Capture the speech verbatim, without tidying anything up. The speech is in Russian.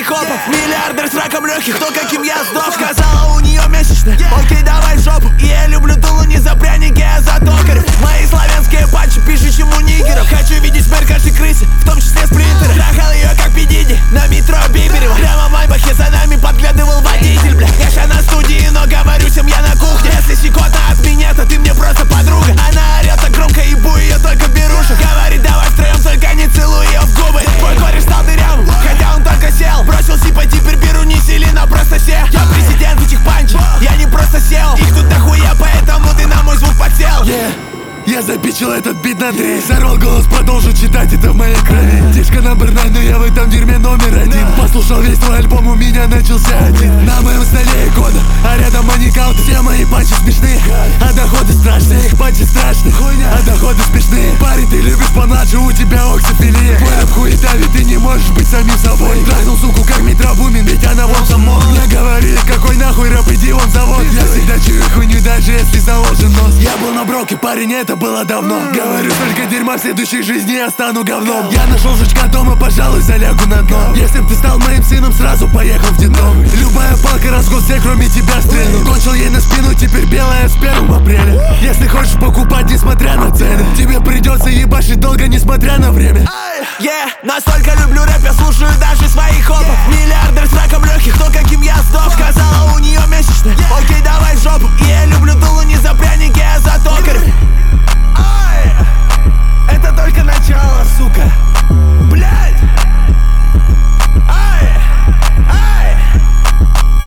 хопов. Миллиардер с раком легких, то каким я сдох. Сказала, у нее месячные, окей, давай в жопу. И я люблю Тулу, не за пряники, а за токарев. Мои славянские патчи пишут, чем у нигеров. Хочу видеть смерть каждой крысе, в том числе спринтера. Трахал ее как Пидиди на метро Биберева. Прямо в Майбахе за нами подглядывал водитель, бля. Я ща на студии, но говорю всем я на кухне. Если щекотно от меня, то ты мне просто подруга. Она орет так громко, ебу ее только берушек. Говорит, давай втроем, только не целуй ее в губы. Мой кореш стал дырявым, хотя он только сел. Бросил сипа, теперь беру не силен, а просто се. Я президент этих панчей, я не просто сел. Их тут дохуя, поэтому ты на мой звук подсел. Yeah. Я запичил этот бит на три. Сорвал голос, продолжу читать, это в моей крови. Тишка номер найн, но я в этом дерьме номер один. Послушал весь твой альбом, у меня начался один. На моем столе икона, а рядом маникаут. Все мои панчи смешные, а доходы страшные. Их панчи страшные, а доходы смешные. Парень, ты любишь помладше, у тебя оксифилия. Твой рэп хуета, ведь ты не можешь быть самим собой. Трахнул суку, как Митра Бумин, ведь она вон само. Мне говорили, какой нахуй рэп, иди он завод. Я всегда чую хуйню, даже если заложен нос. Я был на броке, парень, это было давно. Говорю, столько дерьма в следующей жизни я стану говном. Я нашел жучка дома, пожалуй, залягу на дно. Если б ты стал моим сыном, сразу поехал в детдом. Любая палка разгон, все кроме тебя стрельну. Кончил ей на спину, теперь белая с первого апреля. Если хочешь покупать, несмотря на цены, тебе придется ебашить долго, несмотря на время. Yeah, настолько люблю рэп, я слушаю даже своих хопов. Миллиардер с раком легких, то каким я сдох.